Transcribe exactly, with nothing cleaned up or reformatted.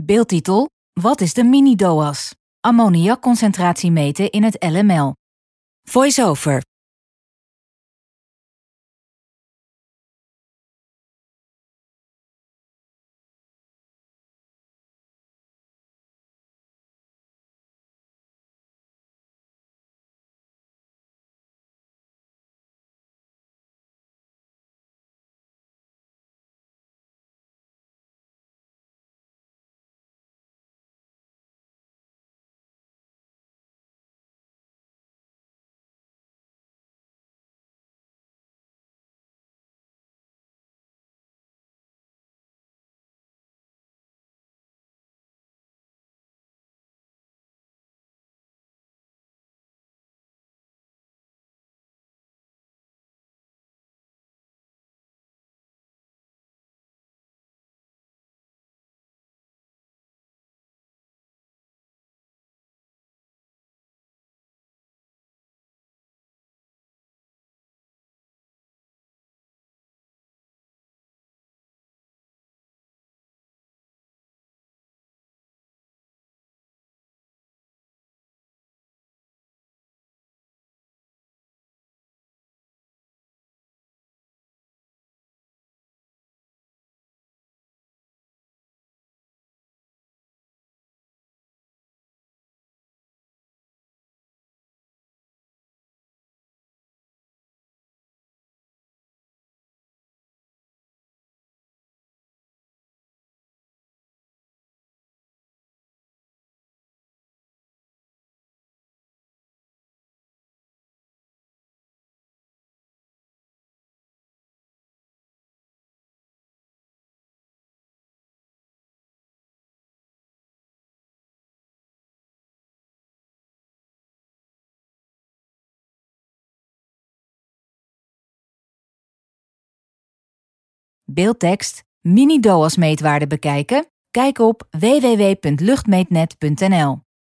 Beeldtitel: Wat is de mini-D O A S? Ammoniakconcentratie meten in het L M L. Voice-over. Beeldtekst: mini-D O A S meetwaarde bekijken? Kijk op w w w punt luchtmeetnet punt n l.